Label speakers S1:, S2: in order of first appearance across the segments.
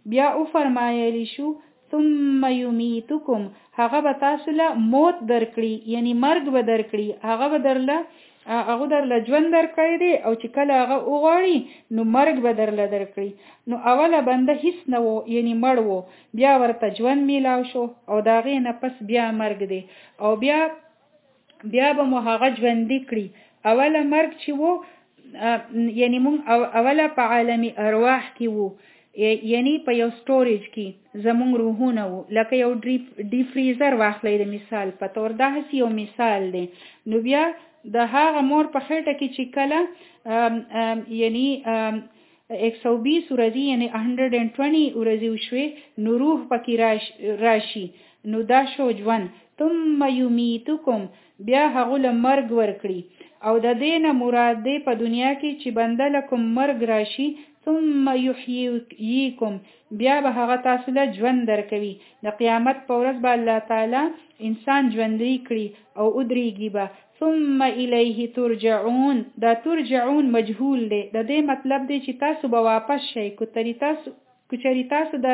S1: بیا او فرمایلی شو ثم یمیتکم هغه به تاسو له موت درکړي یعنی مرګ به درکړي هغه درله ژوند درکړی دی او چې کله هغه وغواړي نو مرګ به درله درکړي نو اوله بنده هیڅ نه وو یعنی مړ وو بیا ورته ژوند میلاو شو او د هغې نه پس بیا مرګ دی او بیا به مو هغه ژوندي کړي اوله مرګ چې وو یعنی مونږ اوله په عالم ارواح کې وو یعنی په یو سټوریج کې زمونږ روحونه وو لکه یو ډی فریزر واخلئ د مثال په تور داسې یو مثال دی نو بیا د هغه مور په خېټه کې چې کله یعنی 120 ورځې یعنی 120 ورځې وشوې نو روح پکې راشي نو دا شو ژوند ثم یمیتکم بیا هغه له مرګ ورکړي او د دې نه مراد دی په دنیا کې چې بنده لکم مرګ راشي ثم یحییکم بیا به هغه تاسو له ژوند درکوي د قیامت په ورځ به الله تعالی انسان ژوندی کړي او ودرېږي به ثم الیه ترجعون دا ترجعون مجهول دی د دې مطلب دی چې تاسو به واپس شئ کچری تاسو دا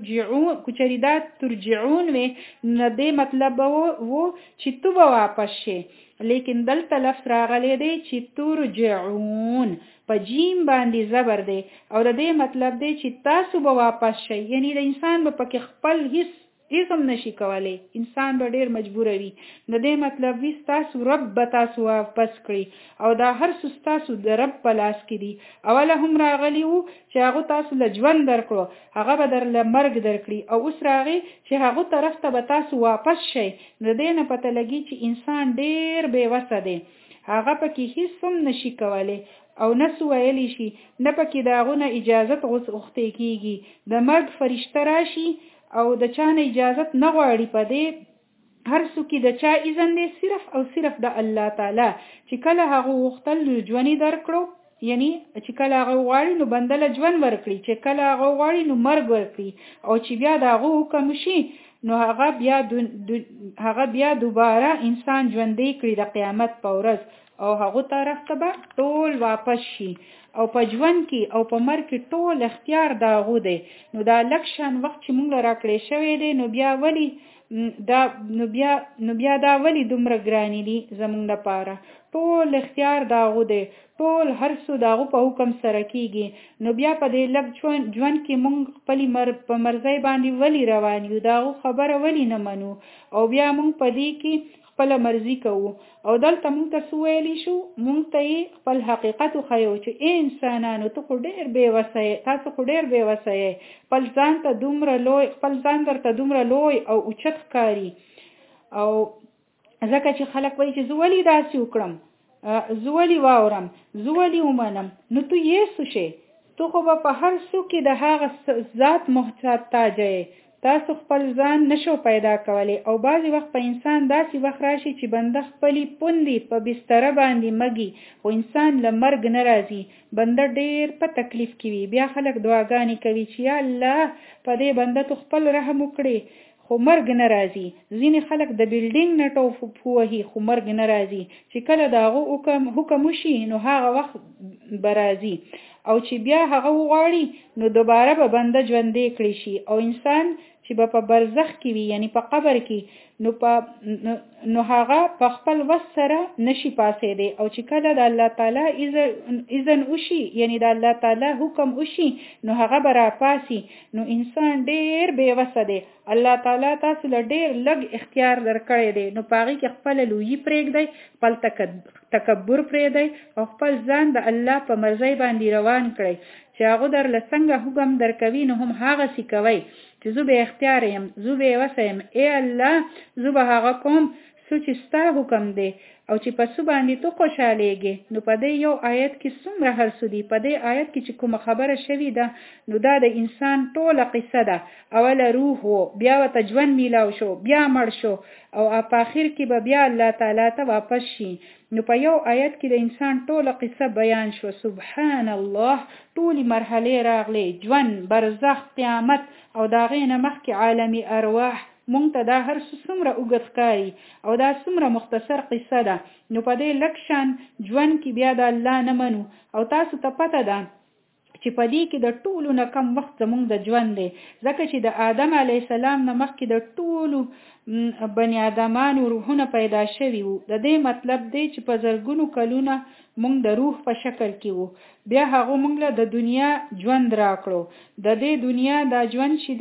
S1: ترجعون وي نه دې مطلب وو چې تو به واپس شئ لیکن دلته لفظ راغلی دی چې ترجعون په جیم باندې زبر دی او د دې مطلب دی چې تاسو به واپس شئ یعنی د انسان به پکې خپل هیڅ هم نشي کولی انسان به ډیر مجبور وي د دې مطلب وي تاسو رب به تاسو واپس کړي او دا هر څه تاسو د رب په لاس کې دي اوله هم راغلی وو چې هغه تاسو له ژوند درکړو هغه به درله مرګ درکړي او اوس راغی چې هغه طرف ته به تاسو واپس شئ د دې نه پته لګي چې انسان ډیر بې وسه دی هغه پکې هیڅ هم نشي کولی او نسو ویلی شي نه پکې د هغونه اجازت غوښتل کیږي د مرګ فرشته راشي او د چانه اجازت نه غواړي په دې هر څوک د چا اذن دی صرف او صرف د الله تعالی چې کله هغه وختل ژوند درکړو یعنی چې کله هغه غواړي نو بندله ژوند ورکړي چې کله هغه غواړي نو مرګ ورکړي او چې بیا دا هغه حکم شي نو هغه بیا دوباره انسان ژوندی کړي د قیامت په ورځ او هغه طرف ته به ټول واپس شي او په ژوند کې او په مرګ کې ټول اختیار دا غو دی نو دا لکشن وخت چې مونږ راکړې شوی دی نو بیا دا ولی دومره ګرانی دي زمونږ لپاره ټول اختیار دا غو دی ټول هر څه داغه په حکم سره کیږي نو بیا په دې لږ ژوند کې مونږ خپل په مرزي باندې ولی روان یو داغه خبره ولی نه منو او بیا مونږ په دې کې خپل مرزي کوو او دلته مونږ ته سویلی شو مونږ ته خپل حقیقت خو چې انسانانو ته خو ډیر بې وسه تاسو خو ډیر بې وسه خپل ځان ته دومره لوی او اوچت ښکاري او ځکه چې خلک وایي چې زه ولې داسې وکړم زه ولې واورم زه ولې ومنم نو تو یې څه شی تو خو به په هر څه کې د هغه ذات محتاج یې تاسو خپل ځان نشو پیدا کولی او بعضی وخت په انسان داسې وخت راشي چې بنده خپلې پوندې په بستره باندې مګي خو انسان له مرګ نه راځي بنده ډیر په تکلیف کې وي بیا خلک دعاګانې کوي چې یا الله په دې بنده تو خپل رحم وکړي خو مرګ نه راځي ځینې خلک د بلډینګ نه ټوپ وهي خو مرګ نه راځي چې کله د هغه حکم وشي نو هغه وخت به راځي او چې بیا هغه وغواړي نو دوباره به بنده ژوندی کړی شي او انسان چې په برزخ کې وي یعنی په قبر کې نو هغه په خپل وس سره نشي پاسېدی او چې کله د الله تعالی اذن وشي یعنی د الله تعالی حکم وشي نو هغه به راپاسي نو انسان ډیر بې وسه دی الله تعالی تاسو له ډیر لږ اختیار درکړی دی نو پاغي کې خپل لوی پرېږدئ خپل تکبر پرېږدئ او خپل ځان د الله په مرزي باندې روان کړئ چې هغه در لسنګ حکم درکوي نو هم هغه سي کوي چې زه به اختیار یم زه به وسه یم ای الله زه به هغه کوم چې ستا حکم دی او چې په څه باندې تو خوشالېږي نو په دې یو آیت کې څومره هر څه دي په دې آیت کې چې کومه خبره شوې ده نو دا د انسان ټوله قصه ده اوله روح وو بیا ورته ژوند میلاو شو بیا مړ شو او په آخر کې به بیا الله تعالی ته واپس شي نو په یو آیت کې د انسان ټوله قصه بیان شو سبحان الله ټولې مرحلې راغلې ژوند برزخ قیامت او دا غي نه مخکې عالمي ارواح مونږ ته دا هر څومره اوږد ښکاري او دا څومره مختصر قصه ده نو په دې لکشان ژوند کې بیا د الله نه منو او تاسو ته پته ده چې په دې کې د ټولو نه کم وخت زمونږ د ژوند دی، ځکه چې د آدم علی السلام نه مخکې د ټولو بنی آدمانو روحونه پیدا شوي وو. د دې مطلب دی چې په زرګونو کلونه مونږ د روح په شکل کې وو، بیا هغه مونږ له د دنیا ژوند راکړو. د دې دنیا دا ژوند چې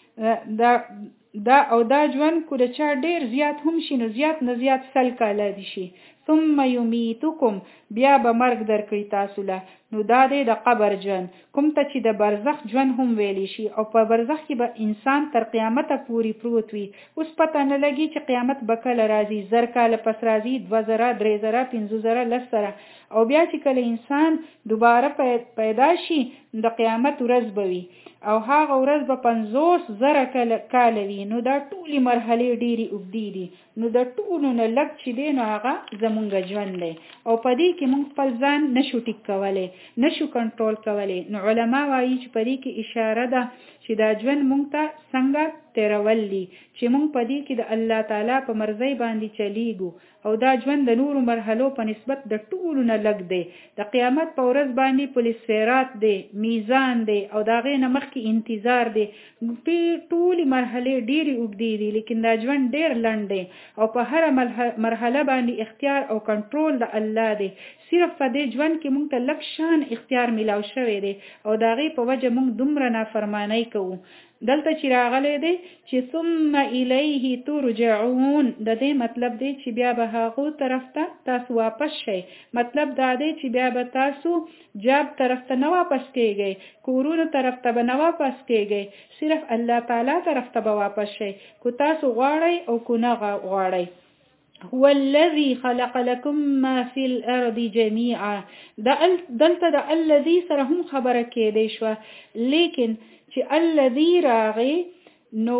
S1: دی دا ژوند کو د چا ډیر زیات هم شي نو زیات نه زیات 100 کاله دي شي. ثم یمیتکم، بیا به مرګ درکړي تاسو له. نو دا دی د قبر ژوند، کوم ته چې د برزخ ژوند هم ویلی شي. او په برزخ کې به انسان تر قیامت پورې پروت وي. اوس پته نه لګي چې قیامت به کله راځي، 1000 کاله پس راځي، 2000، 3000، 5000، 10,000. او بیا چې کله انسان دوباره پیدا شي د قیامت ورځ به وي، او هغه ورځ به 50,000 کاله وي. نو دا ټولي مرحلې ډېرې اوږدې دي. نو د ټولو نه لږ چې دی نو هغه زمونږ ژوند دی، او په دې کې مونږ خپل ځان نشو ټیک کولی، نشو کنټرول کولی. نو علما وایي چې په دې کې اشاره ده چې دا ژوند مونږ ته څنګه تیرول دي، چې مونږ په دې کې د الله تعالی په مرضی باندې چلیږو. او دا ژوند د نورو مرحلو په نسبت د ټولو نه لږ دی. د قیامت په ورځ باندې پولیس سیرات دی، میزان دی، او دا غي نه مخکې انتظار دی. ټولې مرحلې ډېرې اوږدې دي، لیکن دا ژوند ډېر لنډ دی، او په هر مرحله باندې اختیار او کنټرول د الله دی. صرف په دې ژوند کې مونږ ته لږ شان اختیار ملاو شوی دی، او دا غي په وجه مونږ دومره نافرمانی کوو. دلته چې راغلی دی چې ثم الیه ترجعون، د دې مطلب دی چې بیا به هغو طرف ته تاسو واپس شئ. مطلب دا دی چې بیا به تاسو جاب طرف ته نه واپس کیږئ، کورونو طرف ته به نه واپس کیږئ، صرف الله تعالی طرف ته به واپس شئ، کو تاسو غواړئ او کو نه غواړئ. هو الذي خلق لكم ما في الارض جميعا، دلته د الذي سره هم خبره کېدی شو، لیکن چې الذي راغی نو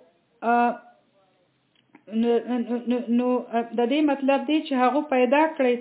S1: د دې مطلب دی چې هغه پیدا کړی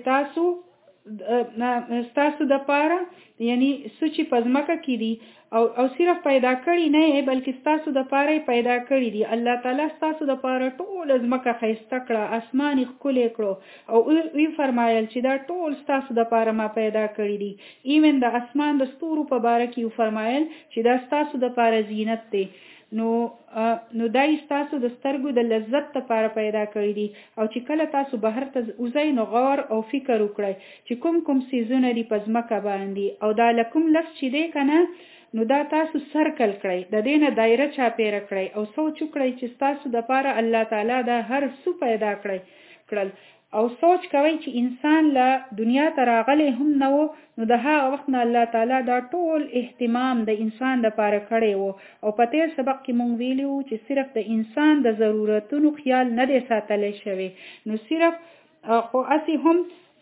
S1: تاسو د پاره، یعنی سوچي پزماکه کې دي او صرف پیدا کړی نه بلکې تاسو د پاره پیدا کړی دي. الله تعالی تاسو د پاره ټول ازمکه خیسته کړه، اسمان ښکلی کړو، او وی فرمایل چې دا ټول تاسو د پاره ما پیدا کړی دي. ایمن د اسمان د ستورو په باره کې فرمایل چې دا تاسو د پاره زینت دی. نو دای تاسو د سترګو د لذت لپاره پیدا کړی دي. او چې کله تاسو بهر ته وځئ نو غور او فکر وکړئ چې کوم سیزونه دي په ځمکه باندې، او دا لکم لفظ چې دی کنه نو دا تاسو سرکل کړئ، د دې نه دایره چاپیره کړئ، او سوچ وکړئ چې تاسو د پاره الله تعالی دا هر څه پیدا کړل. او سوچ کوي چې انسان له دنیا ته راغلی هم نه و، نو د هغه وخت نه الله تعالی دا ټول اهتمام د انسان لپاره کړی وو. او په تیر سبق کې مونږ ویلي وو چې صرف د انسان د ضرورتونو خیال نه دی ساتلی شوی، نو صرف خو اسی هم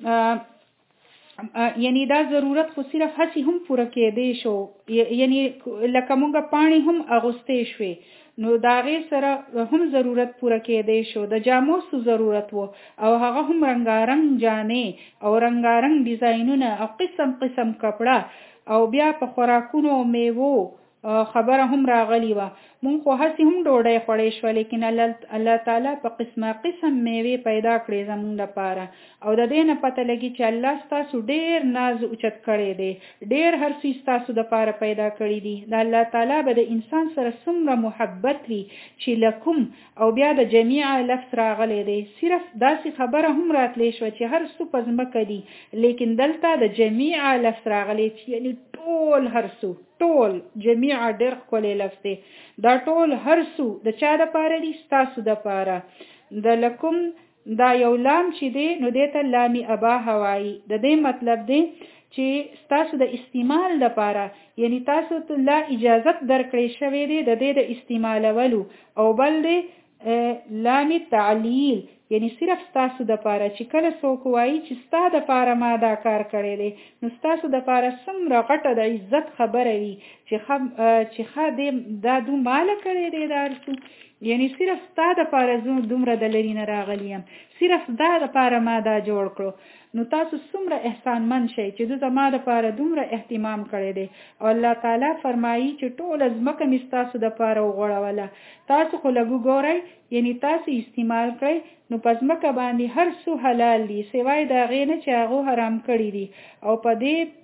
S1: یعنی دا ضرورت خو صرف هسی هم پوره کېدی شو، یعنی لکه مونږ پانی هم اغوستې شوی نو دا غي سره هم ضرورت پوره کېدی شو. د جامو سو ضرورت وو، او هغه هم رنگارنګ جامې او رنگارنګ ډیزاینونه او قسم قسم کپڑا، او بیا په خوراکونو او میوو خبره هم راغلی و. مونږ خو هسې هم ډوډۍ خوړی شو، لیکن الله تعالی په قسمه قسم میوې پیدا کړې زمونږ لپاره. او د دې نه پته لګي چې الله ستاسو ډېر ناز اوچت کړی دی، ډېر هر څه ستاسو لپاره پیدا کړی دي. د الله تعالی به د انسان سره څومره محبت وي چې لکم، او بیا د جمیع لفظ راغلی دی. صرف داسې خبره هم راتلی شو چې هر څه په ځمکه دي، لیکن دلته د جمیع لفظ راغلی چې یعنی ټول هر څه، ټول جمیع ډېر ښکلی لفظ دی. دا ټول هر څه د چا دپاره دي؟ ستاسو دپاره. د لکم دا یو لام چې دی نو دې ته لامي اباحه وایي. د دې مطلب دی چې ستاسو د استعمال دپاره، یعنی تاسو ته لا اجازت درکړی شوی دی د دې د استعمالولو. او بل دی لامي تعلیل، یعنی صرف ستاسو دپاره. چې کله څوک وایي چې ستا دپاره ما دا کار کړی دی، نو ستاسو دپاره څومره غټه د عزت خبره وي چې ښه دی دا دو ماله کړی دی دا ارسو، یعنی صرف ستا دپاره زه دومره د لرې نه راغلی یم، صرف دا دپاره ما دا جوړ کړو. نو تاسو څومره احسانمن شئ چې د زما دپاره دومره اهتمام کړی دی. او الله تعالی فرمایي چې ټوله ځمکه مې ستاسو دپاره وغوړوله. تاسو خو لږ وګورئ، یعنی تاسو استعمال کړئ، نو په ځمکه باندې هر څه حلال دي سوای د هغې نه چې هغو حرام کړي دي. او په دې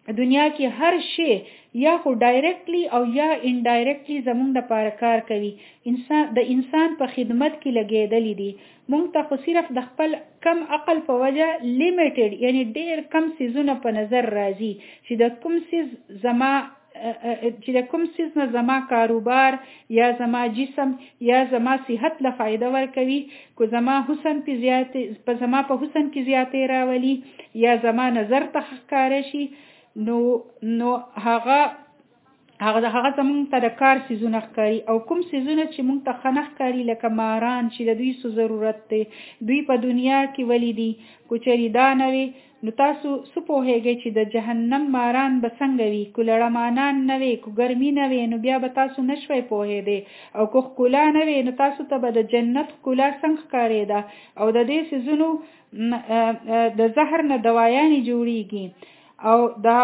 S1: دنیا کې هر شی یا خو ډایرکټلی او یا انډایرکټلی زمونږ د پاره کار کوي. د انسان په خدمت کې لګېدلې دي. مونږ ته خو صرف د خپل کم عقل په وجه لیمیټډ یعنی ډیر کم سیزونه په نظر راځي چې د کوم سیز نه زما کاروبار یا زما جسم یا زما صحت له فائدہ ورکوي، کو زما حسن په زما په حسن کې زیاتې راولي یا زما نظر ته ښکاره شي، نو هغه زمونږ ته د کار سیزونه ښکاري. او کوم سیزونه چې مونږ ته ښه نه ښکاري لکه ماران چې د دوی څه ضرورت دی، دوی په دنیا کې ولې دي. کو چېرې دا نه وي نو تاسو څه پوهیږئ چې د جهنم ماران به څنګه وي؟ کو لړمانان نه وي، کو ګرمي نه وي، نو بیا به تاسو نشوئ پوهېدی. او کو ښکلا نه وي نو تاسو ته به د جنت ښکلا څنګه ښکارېده. او د دې سیزونو د زهر نه دوایانې جوړیږي. او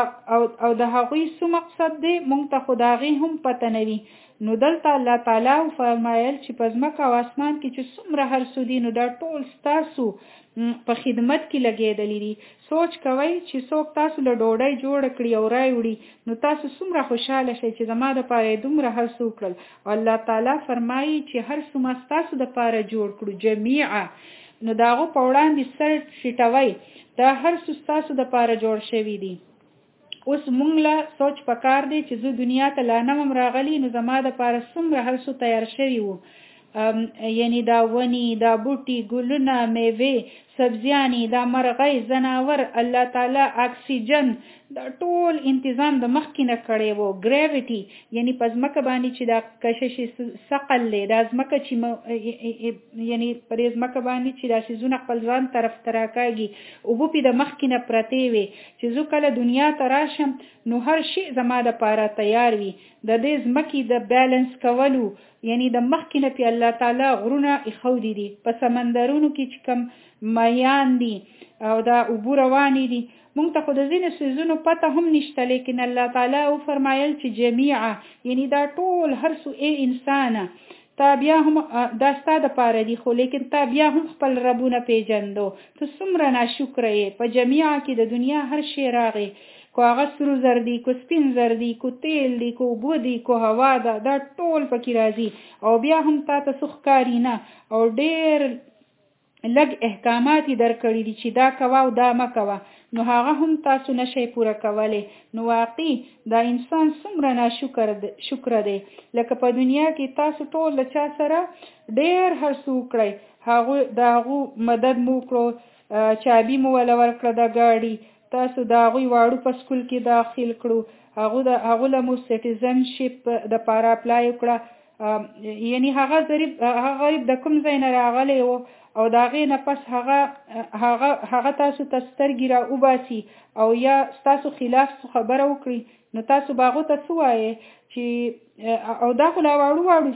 S1: د هغوی څه مقصد دی مونږ ته خو د هغې هم پته نه وي. نو دلته الله تعالی فرمایل چې په ځمکه او اسمان کې چې څومره هر څه دي نو دا ټول ستاسو په خدمت کې لګېدلې دي. سوچ کوئ چې څوک تاسو له ډوډۍ جوړه کړي او راوړي نو تاسو څومره خوشحاله شئ چې زما دپاره یې دومره هر څه وکړل. او الله تعالی فرمایي چې هر څه ما ستاسو دپاره جوړ کړو جمیعا، نو د هغو په وړاندې سر ټیټوئ، دا هر څه ستاسو دپاره جوړ شوي دي. اوس مونږ له سوچ پکار دی چې زه دنیا ته لا نه وم راغلی نو زما دپاره څومره هر څه تیار شوي وو. یعنی دا ونی، دا بوټي، ګلونه، میوې، سبزیانی، دا مرغۍ، زناور، الله تعالی اکسیجن، دا ټول انتظام د مخکې نه کړی وو. ګریویټي یعنی په ځمکه باندې چې دا کششي ثقل دی، دا ځمکه چې یعنی په دې ځمکه باندې چې دا سیزونه خپل ځان طرف ته راکاږي، اوبه پې د مخکې نه پرتې وي چې زه کله دنیا ته راشم نو هر شی زما دپاره تیار وي. د دې ځمکې د بیلنس کولو یعنی د مخکې نه پې الله تعالی غرونه ایښودي دي، په سمندرونو کې چې کوم ماهیان دي او دا اوبه روانې دي. مونږ ته خو د ځینو څیزونو پته هم نشته، لیکن الله تعالی وفرمایل چې جمیعا یعنی دا ټول هر څه ای انسانه تا بیا هم دا ستا دپاره دي، خو لیکن تا بیا هم خپل ربونه پیژندو. ته څومره ناشکره یې. په جمیعا کې د دنیا هر شی راغی، کو هغه سرو زر دي، کو سپین زر دي، کو تیل دي، کو اوبه دي، کو هوا ده، دا ټول پکې راځي او بیا هم تا ته څه ښکاري نه. او ډېر لږ احکامات یې درکړي دي چې دا کوه او دا مه کوه، نو هغه هم تاسو نشئ پوره کولی. نو واقعي دا انسان څومره ناشکره دی. لکه په دنیا کې تاسو ټول له چا سره ډېر هر څه وکړئ، د هغو مدد مو وکړو، چابي مو وله ورکړه د ګاډي، تاسو د هغوی واړو په سکول کې داخل کړو، هغو له مو سټیزنشپ دپاره اپلای وکړه. یعنی هغه غریب د کوم ځای نه راغلی و او د هغې نه پس هغه تاسو ته سترګې را وباسي او یا ستاسو خلاف خبره وکړي، نو تاسو به هغو ته څه وایې چې او دا خو لا واړو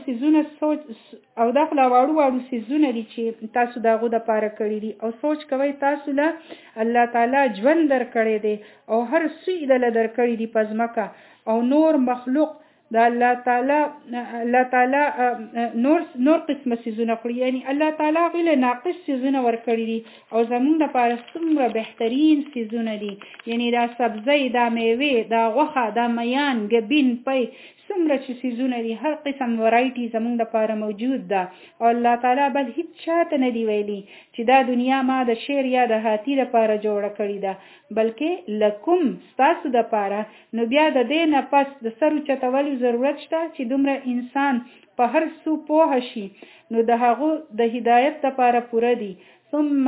S1: څیزونه دي چې تاسو د هغو دپاره کړي دي. او سوچ کوئ تاسو له الله تعالی ژوند درکړی دی او هر څه یې دله درکړي دي په ځمکه او نور مخلوق د الله تعالی نور قسمه سیزونه کړي. یعنی الله تعالی هغوی له ناقص سیزونه ورکړي دي او زمونږ دپاره څومره بهترین سیزونه دي. یعنی دا سبزی، دا میوې، دا غوښه، دا میان، ګبین، پی، څومره چې سیزونه دي، هر قسم ورایټي زمونږ دپاره موجود ده. او الله تعالی بل هیڅ چاته نه دی ویلي چې دا دنیا ما د شیر یا د هاتي دپاره جوړه کړې ده، بلکې لکم ستاسو دپاره. نو بیا د دې نه پس د سر اوچتولو ضرورت شته چې دومره انسان په هر څه پوه شي، نو د هغو د هدایت دپاره پوره دي. ثم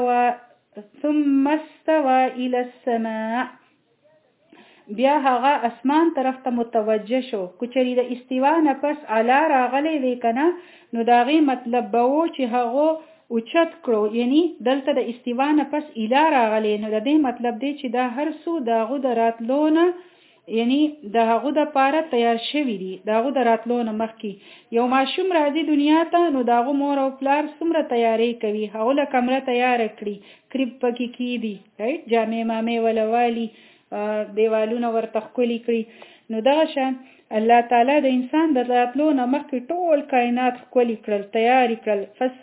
S1: استوى الى السماء، بیا هغه اسمان طرف ته متوجه شو. کچری د استوا نه پس علا راغلی دی کنه، نو د هغې مطلب به و چې هغه اوچت کړو. یعنی دلته د استوا نه پس اله راغلی، نو د دې مطلب دی چې دا هر څه د هغو د راتلو نه یعنی د هغو دپاره تیار شوي دي. د هغو د راتلو نه مخکې یو ماشوم راځي دنیا ته، نو د هغو مور او پلار څومره تیاری کوي، هغو له کمره تیاره کړي، کریب پکې کیدي، جامې مامې وله والي، دیوالونه ورته ښکلي کړي. نو دغه شان الله تعالی د انسان د راتلو نه مخکې ټول کائنات ښکلي کړل، تیارې کړل.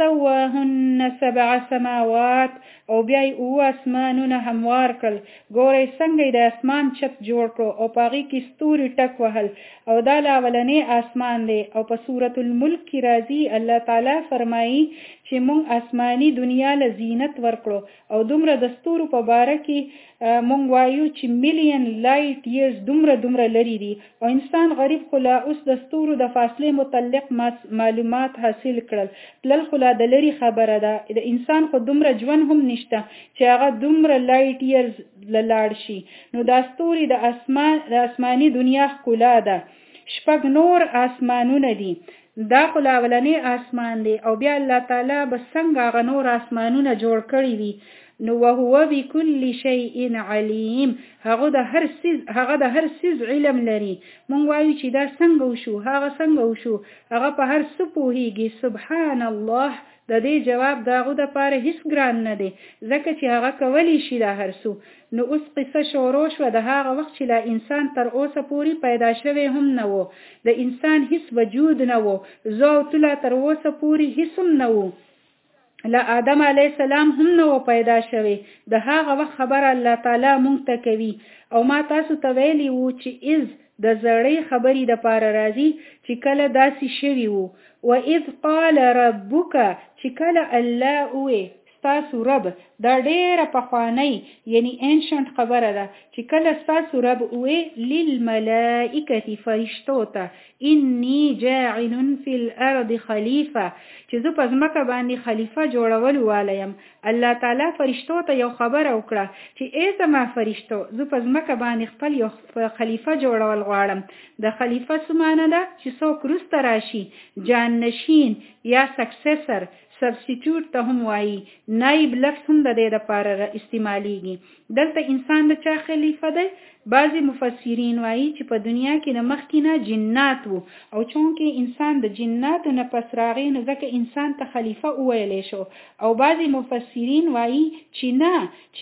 S1: فسواهن 7 سماوات، او بیا یې 7 اسمانونه هموار کړل. ګورئ څنګه یې د اسمان چت جوړ کړو او په هغې کې ستوري ټک وهل، او دا اولنی اسمان دی. او په سورة الملک کې راځي الله تعالی فرمایي چې مونږ آسماني دنیا له زینت ورکړو، او دومره د ستورو په باره کې مونږ وایو چې ملیون لایټ ایرز دومره لري دي، او انسان غریب خو لا اوس د ستورو د فاصلې متعلق معلومات حاصل کړل. تلل خو لا د لري خبره ده، د انسان خو دومره ژوند هم نشته چې هغه دومره لایټ ایرز لاړ شي. نو دا ستوري د آسماني دنیا ښکلا ده. 6 نور آسمانونه دي، دا خو لا اولنی اسمان دی، او بیا الله تعالی به څنګه هغه نور آسمانونه جوړ کړي دي. نو وهو بكل شيء عليم، هغه د هر څیز علم لري. مونږ وایو چې دا څنګه وشو، هغه څنګه وشو، هغه په هر څه پوهیږي. سبحان الله، د دې جواب داغه د پاره هیڅ ګران نه دی، ځکه چې هغه کولی شي دا هر څه. نو اوس قصه شروع شوه د هغه وخت چې لا انسان تر اوسه پورې پیدا شوی هم نه و، د انسان هیڅ وجود نه و، زه او ته لا تر اوسه پورې هیڅ هم نه و، لا آدم علیه السلام هم نه و پیدا شوی. د هغه وخت خبر الله تعالی مونږ ته کوي. او ما تاسو ته ویلی وو چې اذ د زړې خبرې د پاره راځي چې کله داسې شوي وو. وَإِذْ قَالَ رَبُّكَ، چې کله الله وې ستاسو رب، دا ډیره پخوانی یعنی انشنت خبره ده، چې کله ستاسو رب وې للملائکه فرشتو ته انی جاعل فی الارض خلیفه، چې زه په ځمکه باندې خلیفه جوړول والایم. الله تعالی فرشتو ته یو خبره وکړه چې ای زما فرشتو، زه په ځمکه باندې خپل یو خلیفه جوړول غواړم. د خلیفه څه معنی ده؟ چې څوک وروسته راشي، جانشین یا سکسیسر، سبستیټیوټ ته هم وایي، نایب لفظ هم د دې لپاره استعمالیږي. دلته انسان د چا خلیفه دی؟ بعضی مفسرین وایي چې په دنیا کې د مخکې نه جنات وو، او چونکې انسان د جناتو نه پس راغی نو ځکه انسان ته خلیفه وویلی شو. او بعضی مفسرین وایي چې نه،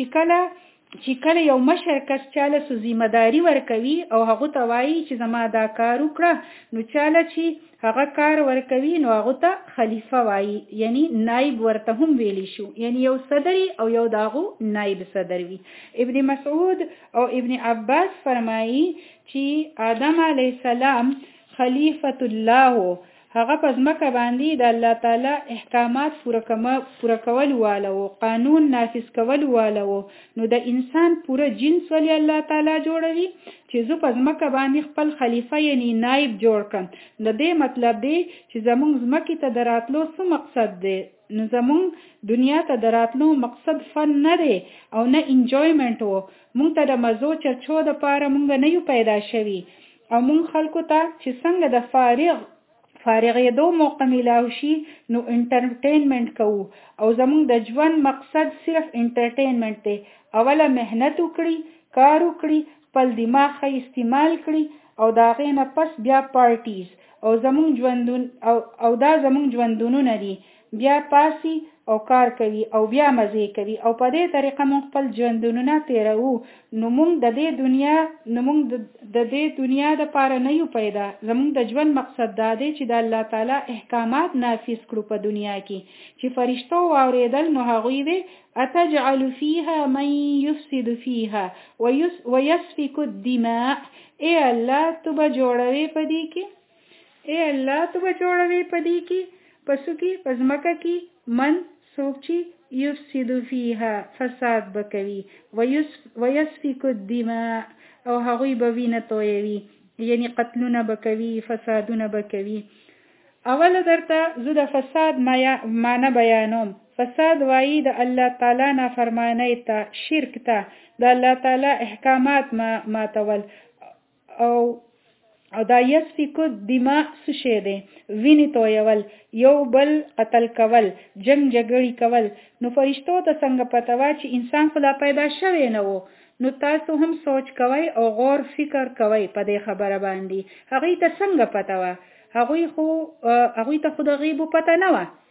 S1: چې کله یو مشر کس چاله سو ذمہداري ورکوي او هغه ته وایي چې زما دا کار وکړه، نو چاله چې هغه کار ورکوي نو هغه ته خلیفه وایي، یعنی نائب ورته هم ویلی شو، یعنی یو صدری او یو داغو نائب صدر وي. ابن مسعود او ابن عباس فرمایي چې آدم علیه السلام خلیفۃ الله، هغه په ځمکه باندې د الله تعالی احکامات پوره کول والو، قانون نافذ کول والو. نو د انسان پوره جنس ولی الله تعالی جوړوي چې زه په ځمکه باندې خپل خلیفه یعنی نائب جوړ کړم. د دې مطلب دی چې زمونږ ځمکې ته دراتلو څه مقصد دی؟ نو زمونږ دنیا ته دراتلو مقصد فن نه دی او نه انجویمنت وو. مونږ ته د مزو چرچو د پاره مونږ نه یو پیدا شوي، او مونږ خلکو ته چې څنګه د فارغېدو موقع میلاو شي نو انټرټینمنټ کوو، او زمونږ د ژوند مقصد صرف انټرټینمنټ دی. اوله محنت وکړي، کار وکړي، خپل دماغ ښه استعمال کړي، او د هغې نه پس بیا پارټیز، او دا زمونږ ژوندونونه دي. بیا پاسي او کار کوي او بیا مزه کوي، او په دې طریقه مونږ خپل ژوندونونه تیرو. نو مونږ د دې دنیا د پاره نه یو پیدا. زمونږ د ژوند مقصد دا دی چې د الله تعالی احکامات نافذ کړو په دنیا کې. چې فرشتو واورېدل نو هغوی وی اتجعل فيها من يفسد فيها ويسفك الدماء، ای الله تو به جوړوي پدې کې، پسو کې پزمکه کې من څوک چې یفسد فیها فساد بکوي، ویسفک الدماء او هغوی به وینه تویوي، یعنی قتلونه بکوي، فسادونه بکوي. اول درته زه د فساد معنی بیانوم. فساد وایي د الله تعالی نافرمانی ته، شرک ته، د الله تعالی احکامات ماتول. او دا یسفکو دماء څه شی دی؟ وینې تویول، یو بل قتل کول، جنگ جګړې کول. نو فرشتو ته څنګه پته وه چې انسان خو لا پیدا شوی نه و؟ نو تاسو هم سوچ کوئ او غور فکر کوئ په دې خبره باندې. هغوی ته څنګه پته وه؟ هغوی ته خو د غیبو پته نه وه.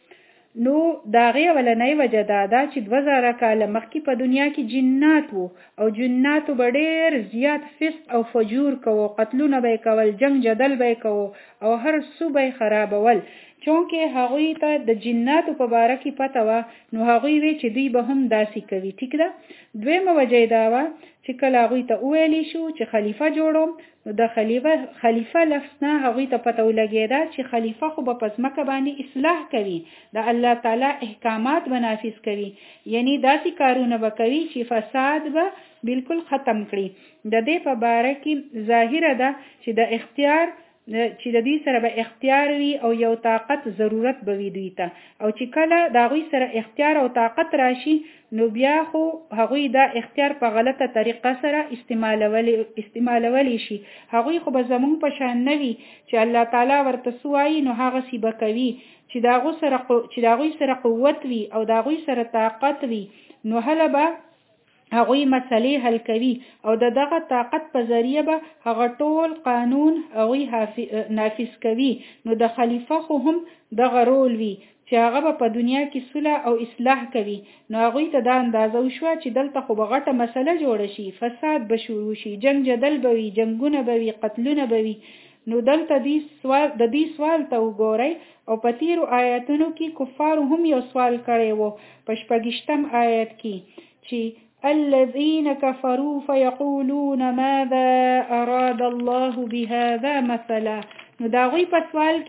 S1: نو داغه ولنۍ وجه دا چې 2000 کاله مخکې په دنیا کې جنات وو او جناتو به ډېر زیات فسق او فجور کوو، قتلونه به کول، جنگ جدل به کوو او هر څه به خرابول. چونکه هغوی ته د جناتو په باره کې پته وه، نو هغوی وی چې دوی به هم داسې کوي. ټیک ده. دویمه وجه دا وه چې کله هغوی ته وویلی شو چې خلیفه جوړوم، نو د خلیفه لفظ نه هغوی ته پته ولګېده چې خلیفه خو به په ځمکه باندې اصلاح کوي، د الله تعالی احکامات به نافذ کوي، یعنی داسې کارونه به کوي چې فساد به بالکل ختم کړي. د دې په باره کې ظاهره ده چې د اختیار چې د دوی سره به اختیار وي او یو طاقت ضرورت به وي دوی ته، او چې کله د هغوی سره اختیار او طاقت راشي نو بیا خو هغوی دا اختیار په غلطه طریقه سره استعمالولی شي. هغوی خو به زمونږ په شان نه وي چې الله تعالی ورته څه وایي نو هغسې به کوي. چې د هغوی سره قوت وي او د هغوی سره طاقت وي نو هله به هغوی مسلې حل کوي او دغه طاقت په ذریعه به هغه ټول قانون هغوی نافذ کوي. نو د خلیفه خو هم دغه رول وي چې هغه به په دنیا کې صلح او اصلاح کوي. نو هغوی ته دا اندازه وشوه چې دلته خو به غټه مسله جوړه شي، فساد به شروع شي، جنگ جدل به وي، جنگونه به وي، قتلونه به وي. نو دلته د دې سوال ته وګورئ او په تیرو آیاتونو کې کفارو هم یو سوال کړی وو په 26 آیت کې چې الذين كفروا فيقولون ماذا أراد الله بهذا مثلا. نو داغوی په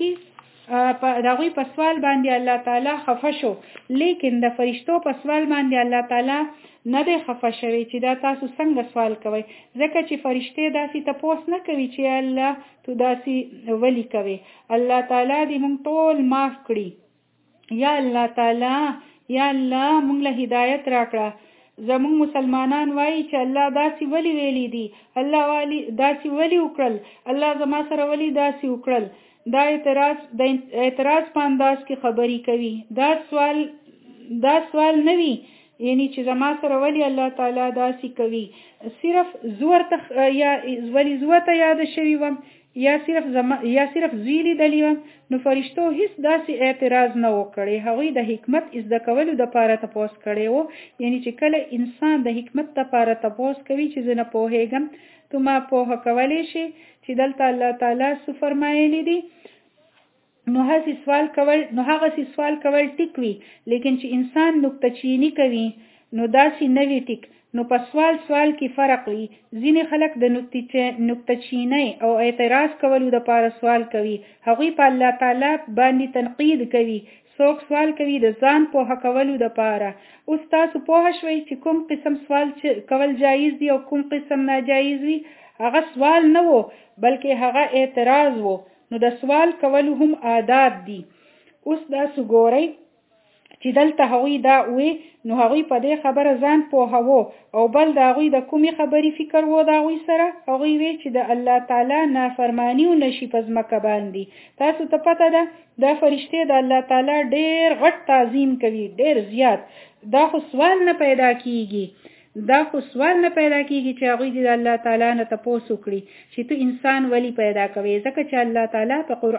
S1: سوال باندې الله تعالی خفه شو، لیکن د فرشتو په سوال باندې الله تعالی نه دی خفه شوی چې دا تاسو څنګه سوال کوئ، ځکه چې فرشتې داسې تپوس نه کوي چې الله تو داسې ولی کوي. الله تعالی دې موږ ټول معاف کړي. یا الله تعالی، یا الله موږ له هدایت راکړه. زمون مسلمانان وایي چې الله داسې ولی ویلی دي، الله والی داسې ولی وکړل، الله زما سره ولی داسې وکړل. دا اعتراض په انداز کې خبرې کوي. دا سوال نه وي یعنی چې زما سره ولی الله تعالی داسې کوي. صرف زور ته یا ولی زور ته یاد شوی وم یا صرف زیلی دلی وم، نو فرشتو هیڅ داسې اعتراض نه وکړي. هغوی د حکمت زده کولو د پاره تپوس کړي وو، یعنی چې کله انسان د حکمت لپاره تپوس کوي چې زه نه پوهیږم ته ما پوهه کولی شي چې دلته الله تعالی څه فرمایلی دي، نو هغه سوال کول ټیک وي. لیکن چې انسان نکته چینی کوي نو داسې نه وي ټیک. نو په سوال کې فرق وي. ځینې خلک د نکته چینی او اعتراض کولو د پاره سوال کوي، هغوی په الله تعالی باندې تنقید کوي. څوک سوال کوي د ځان پوهه کولو د پاره. اوس تاسو پوه شوئ چې کوم قسم سوال کول جایز دی او کوم قسم ناجایز وي. هغه سوال نه وو بلکې هغه اعتراض وو. نو د سوال کولو هم آداب دي. اوس تاسو ګورئ چې دلته هغوی دا وی، نو هغوی په دې خبره ځان پوهوو او بل د هغوی د کومې خبرې فکر وو د هغوی سره. هغوی وی چې د الله تعالی نافرمانی ونشي په ځمکه باندې. تاسو ته پته ده دا فرشتې د الله تعالی ډېر غټ تعظیم کوي، ډېر زیات. دا خو سوال نه پیدا کیږي چې هغوی د الله تعالی نه تپوس وکړي چې ته انسان ولی پیدا کوي، ځکه چې الله تعالی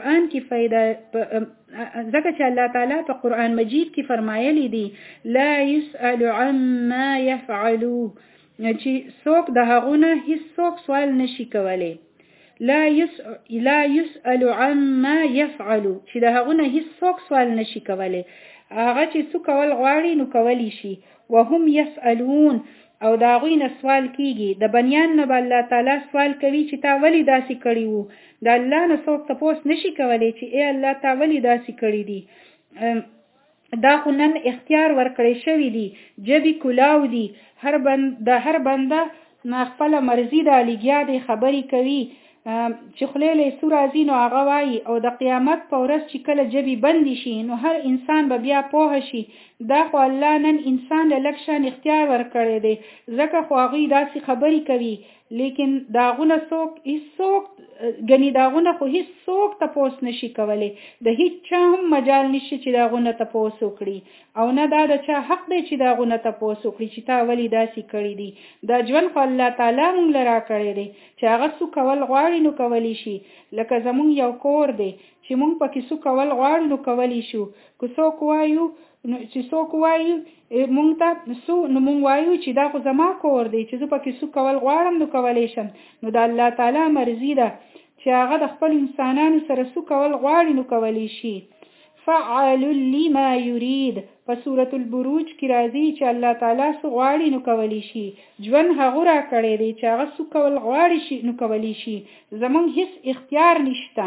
S1: په قرآن مجید کې فرمایلی دی لا يسأل عما يفعلوا، چې څوک د هغونه هیڅ څوک سوال نشي کولی. لا يسأل عما يفعلوا، چې د هغونه هیڅ څوک سوال نشي کولی. هغه چې څوک کول غواړي نو کولی شي. وهم يسألون، او دا غوی نه سوال کیږي. د بنیان نه الله تعالی سوال کوي چې تا ولی داسې کړی وو. د الله نه څوک تپوس نشي کولی چې ای الله تا ولی داسې کړی دي. دا خو نن اختیار ورکړی شوی دی، جبی کلاو دی. هر بنده خپله مرضی دا لګیا دی خبرې کوي چې خلی له سور ازي نو هغه وایي. او د قیامت په ورځ چې کله جبی بندي شي نو هر انسان به بیا پوه شي. دا خو الله نن انسان له لږ شان اختیار ورکړی دی، ځکه خو هغوی داسې خبرې کوي. لیکن داغونه داغونه خو هیڅ څوک تپوس نشي کولی. د هیڅ چا هم مجال نشي چې داغونه تپوس وکړي، او نه دا د چا حق دی چې داغونه تپوس وکړي چې تا ولی داسې کړی دي. دا ژوند خو الله تعالی مونږ له راکړی دی چې هغه څه کول غواړي نو کولی شي. لکه زمونږ یو کور دی چې مونږ پکې څه کول غواړو نو کولی شو. که څوک وایو چې څوک وایي مونږ ته څو نو مونږ وایو چې دا خو زما کور دی چې زه پکې څه کول غواړم نو کولی شم. نو د الله تعالی مرضي ده چې هغه د خپل انسانانو سره څه کول غواړي نو کولی شي. فعال لما يريد په سورة البروج کې راځي چې الله تعالی څه غواړي نو کولی شي. ژوند هغه را کړی دی چې هغه څه کول غواړي شي نو کولی شي. زمونږ هیڅ اختیار نشته.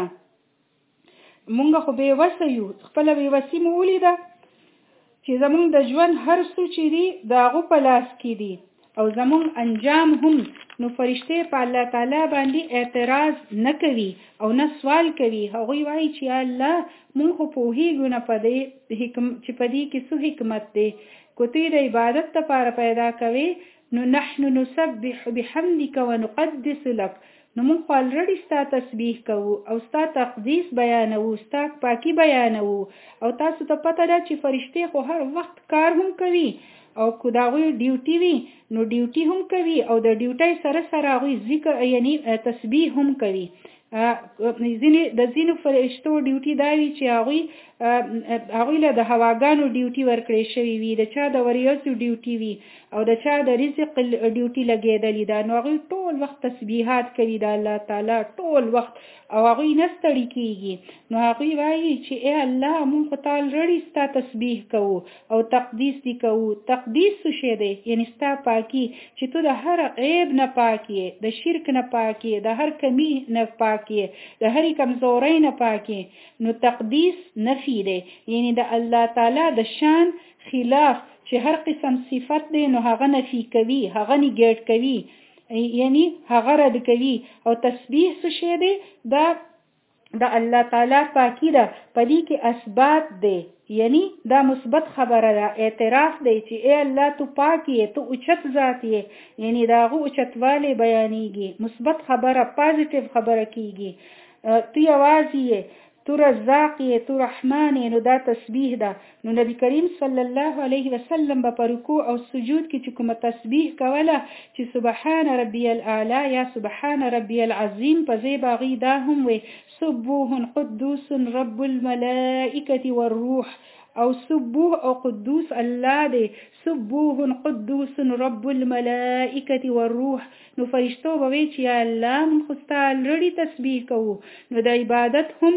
S1: مونږ خو بې وسه یو. خپله بې وسي مو ولیده چې زمونږ د ژوند هر څه چې دي د هغو په لاس کې دي او زمونږ انجام هم. نو فرشتې په الله تعالی باندې اعتراض نه کوي او نه سوال کوي. هغوی وایي چې یا الله مونږ خو پوهېږو نه په دې چې په دې کې څه حکمت دی. که ته د عبادت لپاره پیدا کوې نو نحن نسبح بحمدک ونقدس لک. نو مونږ خو الریډي ستا تسبیح کوو او ستا تقدیس بیانوو، ستا پاکي بیانوو. او تاسو ته پته ده چې فرشتې خو هر وخت کار هم کوي او که د هغوی ډیوټي وي نو ډیوټي هم کوي او د ډیوټۍ سره سره هغوی ذکر یعنی تسبیح هم کوي. ځینو فرشتو ډیوټي دا وي چې هغوی له د هواګانو ډیوټي ورکړی شوي وي، د چا د وریځو ډیوټي وي او د چا د رزق ډیوټي لګېدلې ده. نو هغوی ټول وخت تسبیحات کوي د الله تعالی ټول وخت او هغوی نه ستړي کېږي. نو هغوی وایي چې ای الله مونږ خو تا الریډي ستا تسبیح کوو او تقدیس دې کوو. تقدیس څه شی دی؟ یعنې ستا پاکي چې تو د هر عیب نه پاک یې، د شرک نه پاک یې، د هر کمی نه پاک یې، د هرې کمزورۍ نه پاک یې. نو تقدیس نفي دی، یعنې د الله تعالی د شان خلاف چې هر قسم صفت دی نو هغه نفي کوي، هغه نیګیټ کوي، یعنی هغه رد کوي. او تسبیح څه شی دی؟ دا د الله تعالی پاکی ده، په دې کې اثبات دی، یعنی دا مثبت خبره ده، اعتراف دی چې ای الله تو پاک یې، تو اوچت ذات یې، یعنی دا هغه اوچتوالی بیانېږي، مثبت خبره پازیټیو خبره کېږي. تو یوازې یې، تو رزاق یې، تو رحمان یې. نو دا تسبیح ده. نو نبی کریم صلی الله علیه وسلم به په رکوع او سجود کې چې کومه تسبیح کوله چې سبحان ربی الاعلی یا سبحان ربی العظیم په ځای به هغوی دا هم وی سبوح قدوس رب الملائکة والروح. او سبوح او قدوس الله دی، سبوح قدوس رب الملائکة والروح. نو فرشتو به وی چې یا الله موږ خو ستا الریډي تسبیح کوو، نو د عبادت هم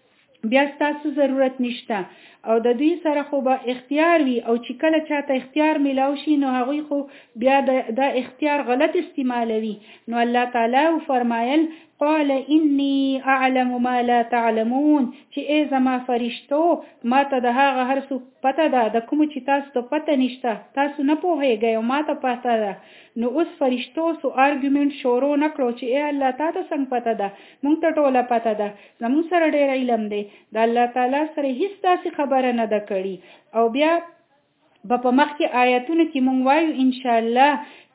S1: بیا ستاسو ضرورت نشته او د دوی سره خو به اختیار وي. او چې کله چاته اختیار میلاو شي نو هغوی خو بیا دا اختیار غلط استعمالوي. نو الله تعالی فرمایل قال انی اعلم ما لا تعلمون، چې ای زما فرشتو ما ته د هغه هر څه پته ده د کوم چې تاسو ته پته نشته، تاسو نه پوهیږئ او ما ته پته ده. نو اوس فرشتو سو آرګومنټ شروع نه کړو چې ای الله تا ته څنګه پته ده، مونږ ته ټوله پته ده، زموږ سره ډېر علم دی. د الله تعالی سره هیڅ داسې خبره نه ده کړې. او بیا په مخکې آیاتونو کې مونږ وایو انشاءالله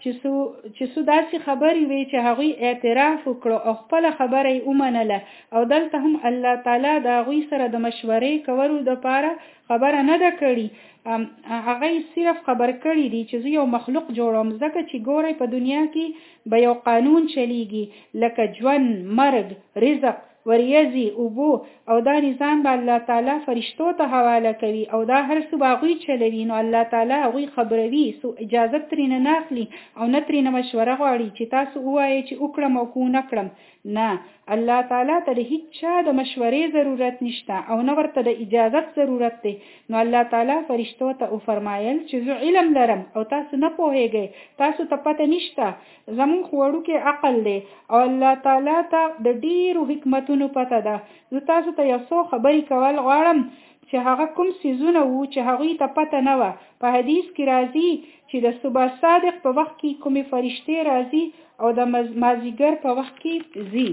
S1: چې څو داسې خبرې وي چې هغوی اعتراف وکړو او خپله خبره یې ومنله. او دلته هم الله تعالی د هغوی سره د مشورې کولو دپاره خبره نه ده کړې. هغه صرف خبر کړی دی چې زه یو مخلوق جوړوم، ځکه چې ګورئ په دنیا کې به یو قانون چلیږي لکه ژوند، مرګ، رزق، وریځې، اوبو، او دا نظام به الله تعالی فرشتو ته حواله کوي او دا هر څه به هغوی چلوي. نو الله تعالی هغوی خبروي، سو اجازت ترېنه نه اخلي او نه ترېنه مشوره غواړي چې تاسو ووایئ چې وکړم او که ونه کړم. نه، الله تعالی ته د هیڅ چا د مشورې ضرورت نشته او نه ورته د اجازت ضرورت دی. نو الله تعالی فرشتو ته وفرمایل چې زه علم لرم او تاسو نه پوهیږئ، تاسو ته پته نشته، زمونږ خو وړوکی عقل دی او الله تعالی ته د ډېرو حکمتونو پته ده. زه تاسو ته یو څو خبرې کول غواړم چې هغه کوم څیزونه وو چې هغوی ته پته نه وه. په حدیث کې راځي چې د صبح صادق په وخت کې کومې فرشتې راځي او د مازدیګر په وخت کې ځي،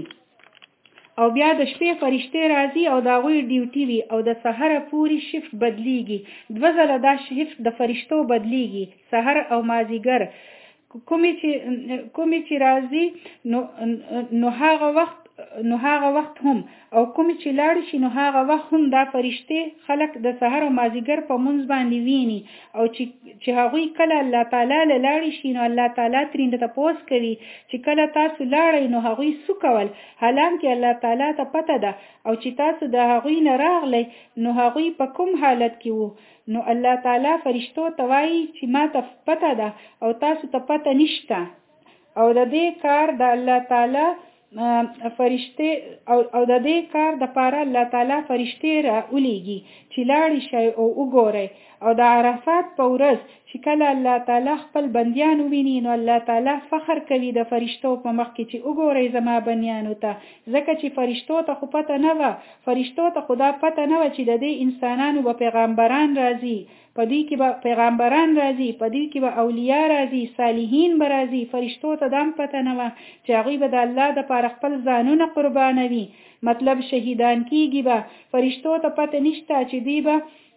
S1: او بیا د شپې فرشتې راځي او د هغوی ډیوټي وي او د سحره پورې شفت بدلیږي. 2 ځله دا شفت د فرشتو بدلیږي، سحر او مازدیګر. کومې چې راځي نو هغه وخت نو هغه وخت هم او کوم چې لاړ شي نو هغه وخت هم دا فرشته خلق د سحر او مازیګر په منځ باندې ویني او چې هغوی کله الله تعالی لاړ شي نو الله تعالی ترې تپوس کوي چې کله تاسو لاړئ نو هغوی څه کول، حالانکه الله تعالی ته پته ده او چې تاسو د هغوی نه راغلی نو هغوی په کوم حالت کې وو، نو الله تعالی فرشتو ته وایي چې ما ته پته ده او تاسو ته پته نشته او د دې کار د الله تعالی فرشته او د دې کار د پاره الله تعالی فرشته را ولېږي چې لاړ شي او وګوري او د عرفات په ورځ چې کله الله تعالی خپل بندیان وویني نو الله تعالی فخر کوي د فرشتو په مخ کې چې وګوري زما بندیانو ته، ځکه چې فرشتو ته خو پته نه وه، فرشتو ته خدا پته نه وه چې د دې انسانانو به پیغمبران راځي، په دوی کې به پیغمبران راځي، په دوی کې به اولیاء راځي، صالحین به راځي. فرشتو ته دام پته نه وه چې هغوی به د الله دپاره خپل ځانونه قربانوي، مطلب شهیدان کیږي به. فرشتو ته پته نشته چې دوی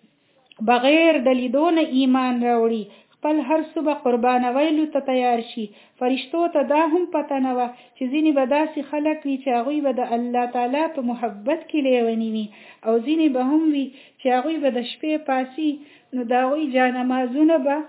S1: به بغیر د لیدو نه ایمان راوړي، خپل هر څه به قربانولو ته تیار شي. فرشتو ته دا هم پته نه وه چې ځینې به داسې خلک وي چې هغوی به د الله تعالی په محبت کې لیوني وي او ځینې به هم وي چې هغوی به د شپې پاسي نو د هغوی جانمازونه به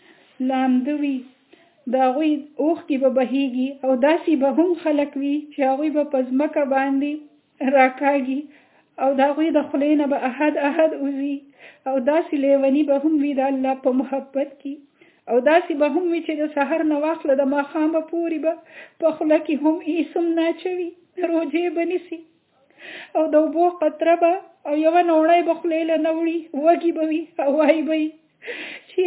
S1: لامده وي، د هغوی اوښکې به بهیږي او داسې به هم خلک وي چې هغوی به په ځمکه باندې راکاږي او د هغوی د خولې نه به احد احد وځي او داسې لیوني به هم وي د الله په محبت کې او داسې به هم وي چې د سحر نه واخله د ماښامه پورې به په خوله کې هم ایسم ناچوي، روجې به نیسي او د اوبو قطره به او یوه نوړی به خولې له نه وړي، وږي به وي او وایي به وي چې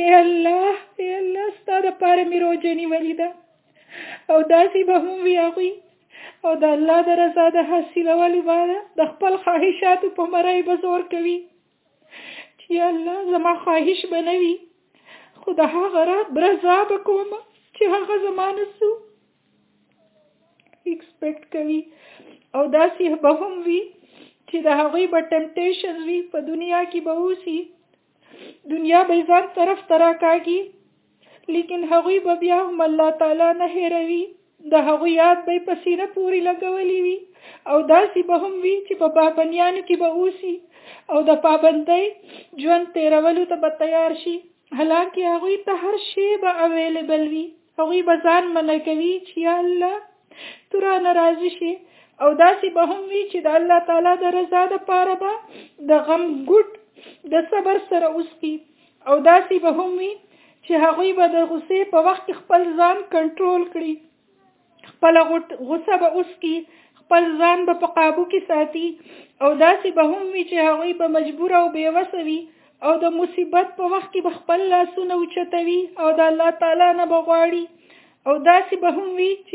S1: ای الله ستا دپاره مې روجه نیولې ده. او داسې به هم وي هغوی او د الله د رضا د حاصلولو باندې د خپل خواهشاتو په مرۍ به زور کوي چې الله زما خواهش به نه وي خو د هغه رضا به کوم چې هغه زما نه څه ایکسپیکټ کوي. او داسې به هم وي چې د هغوی به ټمپټیشنز وي، په دنیا کې به اوسي، دنیا به ځان طرف ته راکاږي لیکن هغوی به بیا هم الله تعالی نه هیروي، د هغوی یاد به یې په سینه پورې لګولی وي. او داسې به هم وي چې په پابندیانو کې به اوسي او د پابندۍ ژوند تیرولو ته به تیار شي، حالانکه هغوی ته هر شی به اویلیبل وي. هغوی به ځان منع کوي چې یا الله تو رانه راضي شي. او داسې به هم وي چې د الله تعالی د رضا دپاره به د غم ګوټ د صبر سره اوسکي. او داسې به هم وي چې هغوی به د غصې په وخت کې خپل ځان کنټرول کړي، خپله غصه به اوسکي، خپل ځان به په قابو کې ساتي. او داسې به هم وي چې هغوی به مجبور او بېوسه وي او د مصیبت په وخت کې به خپل لاسونه اوچتوي او د الله تعالی نه به غواړي. او داسې به هم وي چې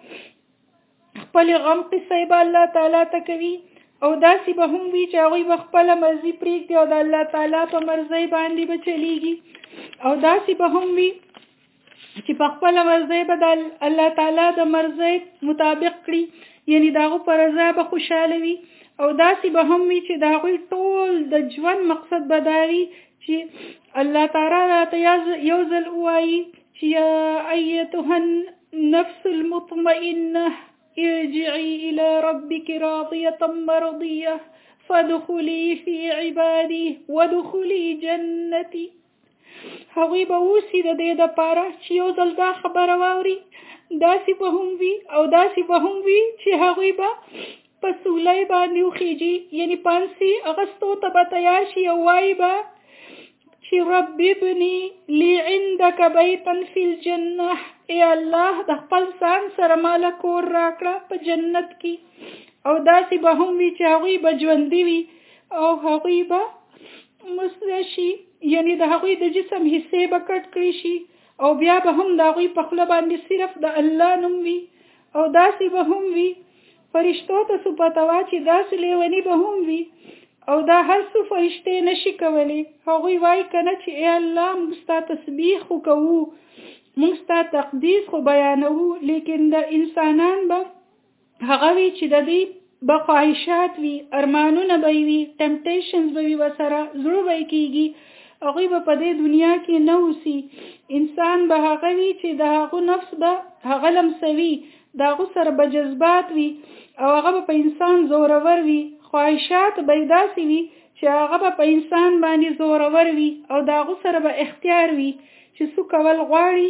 S1: خپل غم قصه به الله تعالی ته کوي. او داسې به هم وي چې هغوی به خپله مرضي پرېږدي او د الله تعالی په مرضۍ باندې به چلیږي. او داسې به هم وي چې په خپله مرضۍ به د الله تعالی د مرضۍ مطابق کړي، یعنی د هغو په رضا به خوشحاله وي. او داسې به هم وي چې د هغوی ټول د ژوند مقصد به دا وي چې الله تعالی راته یو ځل ووایي چې یا ایتها النفس المطمئنه ارجعي الى ربك راضيه مرضيه فادخلي في عبادي وادخلي جنتي. هغوی به اوسي د دې دپاره چې یو ځل دا خبره واوري. داسې به هم وي او داسې به هم وي چې هغوی به په سولۍ باندې وخیږي، یعنی پانسي اغستو ته به تیار شي او وایي به چې رب ابني لی عندك بیتا فی الجنه، ای الله د خپل ځان سره ماله کور راکړه په جنت کې. او داسې به هم وي چې هغوی به ژوندي وي او هغوی به مسله شي، یعنی د هغوی د جسم حصې به کټ کړي شي او بیا به هم د هغوی په خوله باندې صرف د الله نوم وي. او داسې به هم وي فرشتو ته څه پته وه چې داسې لیوني به هم وي او دا هر څه فرشتې نشي کولی. هغوی وایي که نه چې ای الله موږ ستا تسبیح خو کوو، موږ ستا تقدیس خو بیانوو، لیکن د انسانان به هغه وي چې د دوی به خواهشات وي، ارمانونه به وي، ټمپټیشنز به وي ورسره، زړه به یې کېږي، هغوی به په دې دنیا کې نه اوسي. انسان به هغه وي چې د هغو نفس به هغه لمسوي، دا هغه سره به جذبات وي او هغه په انسان زورور وي، خواهشات به داسې وي چې هغه په انسان باندې زورور وي او دا هغه سره به اختیار وي چې څه کول غواړي،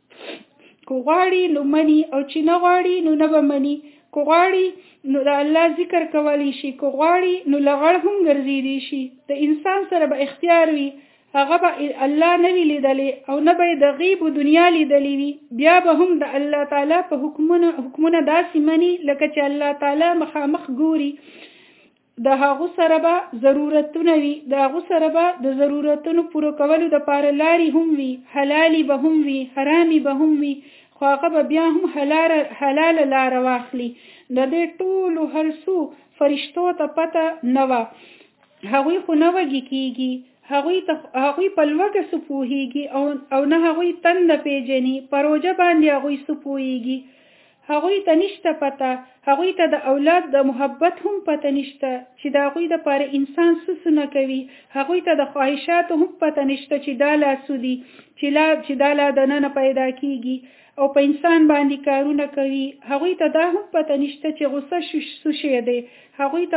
S1: کو غواړي نو مني او چې نه غواړي نو نه به مني، کو غواړي نو د الله ذکر کولی شي، کو غواړي نو لغړ هم ګرځېدی شي. د انسان سره به اختیار وي، هغه به الله نه وي لیدلی او نه به د غیب دنیا لیدلی وي، بیا به هم د الله تعالی په حکمونه داسې مني لکه چې الله تعالی مخامخ ګوري. د هغه سره به ضرورتونه وي، د هغه سره به د ضرورتونو پوره کولو د پاره لارې هم وي، حلالي به هم وي، حرامي به هم وي، خو هغه به بیا هم حلاله لاره واخلي. د دې ټولو هر څو فرشتو ته پته نه وه، هغوی خو نه وږي کېږي، هغوی په لوږه څه پوهېږي او نه هغوی تنده پیژني، په روژه باندې هغوی څه پوهېږي، هغوی ته نشته پته، هغوی ته د اولاد د محبت هم پته نشته چې د هغوی دپاره انسان څه نه کوي، هغوی ته د خواهشاتو هم پته نشته چې دا لا څه دي، چې دا لا دننه پیدا کېږي او په انسان باندې کارونه کوي، هغوی ته دا هم پته نشته چې غصه څه شی دی، هغوی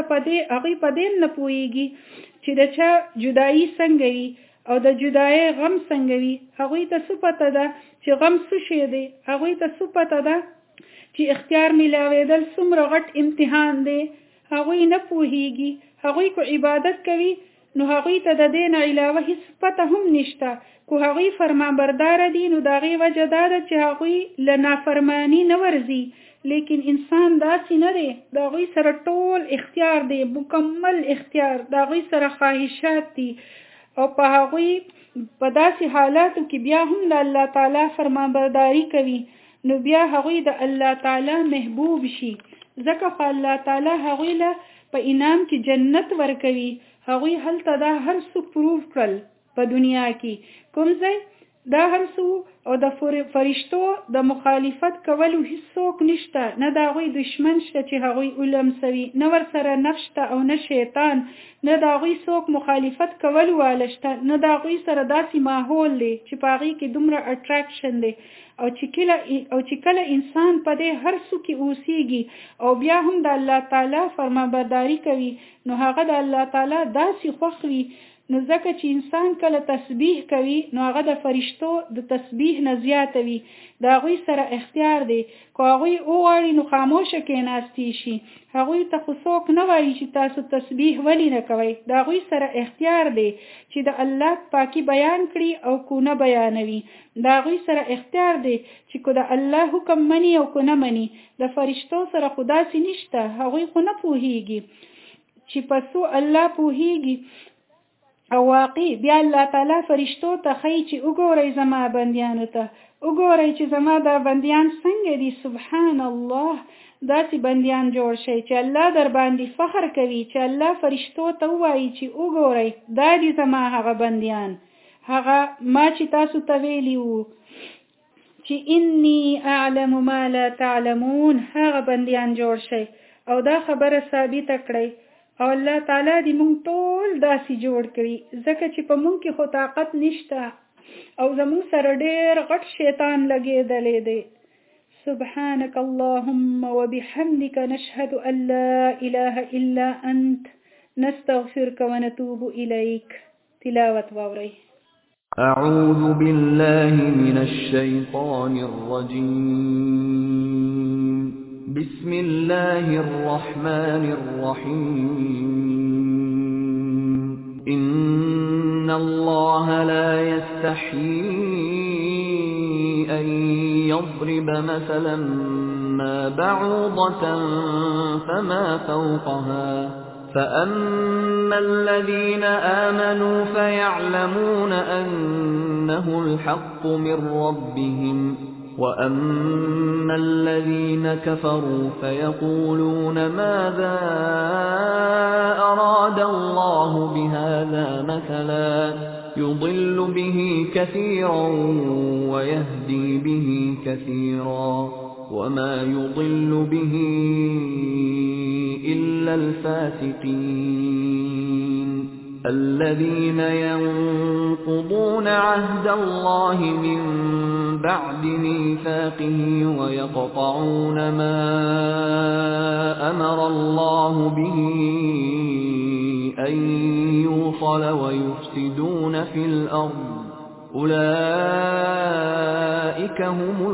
S1: په دې نه پوهېږي چې د چا جدایي څنګه وي او د جدایۍ غم څنګه وي، هغوی ته څه پته ده چې غم څه شی دی، هغوی ته څه پته ده چې اختیار میلاوېدل څومره غټ امتحان دی، هغوی نه پوهېږي. هغوی کو عبادت کوي نو هغوی ته د دې نه علاوه هیڅ پته هم نشته، کو هغوی فرمانبردار دي نو د هغې وجه دا ده چې هغوی له نافرماني نه ورځي، لیکن انسان داسې نه دی، د هغوی سره ټول اختیار دی، مکمل اختیار، د هغوی سره خواهشات دي او په هغوی په داسې حالاتو کې بیا هم د الله تعالی فرمانبرداري کوي نو بیا هغوی د الله تعالی محبوب شي، ځکه خو الله تعالی هغوی له په انعام کې جنت ورکوي. هغوی هلته دا هر څه پروف کړل په دنیا کې، کوم ځای دا هر څه او د فرشتو د مخالفت کولو هیڅوک نشته، نه د هغوی دشمن شته چې هغوی ولمسوي، نه ورسره نفس شته او نه شیطان، نه د هغوی څوک مخالفت کولو واله شته، نه د هغوی سره داسې ماحول دی چې په هغې کې دومره اټراکشن دی او چې کله انسان په دې هر څه کې اوسېږي او بیا هم د الله تعالی فرمانبرداري کوي نو هغه د الله تعالی داسې خوښ وي. نو ځکه چې انسان کله تسبیح کوي نو هغه د فرشتو د تسبیح نه زیاته وي، د هغوی سره اختیار دی، که هغوی وغواړي نو خاموشه کېناستی شي، هغوی ته خو څوک نه وایي چې تاسو تسبیح ولې نه کوئ، د هغوی سره اختیار دی چې د الله پاکي بیان کړي او کو نه بیانوي، د هغوی سره اختیار دی چې کو د الله حکم مني او کو نه مني. د فرشتو سره خو داسې نشته، هغوی خو نه پوهېږي چې په څو الله پوهېږي او واقع بیا الله تعالی فرشتو ته ښایي چې وګورئ زما بندیانو ته، وګورئ چې زما دا بندیان څنګه دي، سبحان الله، داسې بندیان جوړ شي چې الله در باندې فخر کوي، چې الله فرشتو ته ووایي چې وګورئ دا دي زما هغه بندیان، هغه ما چې تاسو ته ویلي وو چې انی اعلم ما لا تعلمون، هغه بندیان جوړ شي او دا خبره ثابته کړئ او الله تعالی دې مونږ ټول داسې جوړ کړي، ځکه چې په مونږ کې خو طاقت نشته او زمونږ سره ډېر غټ شیطان لګېدلی دی. سبحانك اللهم وبحمدك نشهد أن لا إله إلا أنت نستغفرك ونتوب إليك. تلاوة واوري.
S2: أعوذ بالله من الشيطان الرجيم. بسم الله الرحمن الرحيم. إن الله لا يستحيي أن يضرب مثلا ما بعوضة فما فوقها، فأما الذين آمنوا فيعلمون أنه الحق من ربهم، وأما الذين كفروا فيقولون ماذا أراد الله بهذا مثلا يضل به كثيرا ويهدي به كثيرا وما يضل به إلا الفاسقين. الذين ينقضون عهد الله من بعد ميثاقه ويقطعون ما أمر الله به أن يوصل ويفسدون في الأرض أولئك هم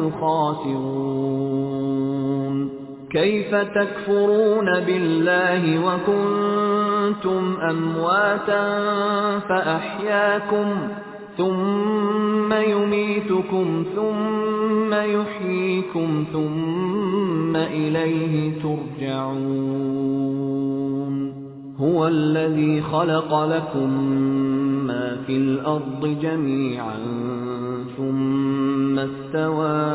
S2: الخاسرون كيف تكفرون بالله وكنتم أمواتا فأحياكم ثم يميتكم ثم يحييكم ثم إليه ترجعون هو الذي خلق لكم ما في الأرض جميعا ثم استوى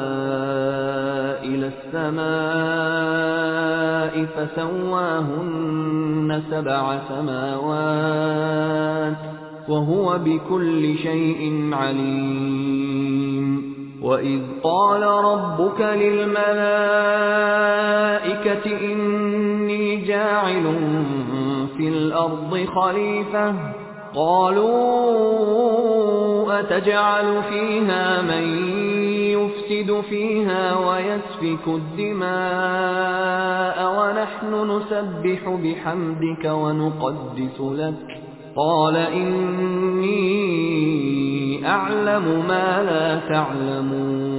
S2: إلى السماء فسواهن 7 سماوات وهو بكل شيء عليم وإذ قال ربك للملائكة إني جاعل في الأرض خليفة قالوا أتجعل فيها من يفسد فيها ويسفك الدماء ونحن نسبح بحمدك ونقدس لك قال إني أعلم ما لا تعلمون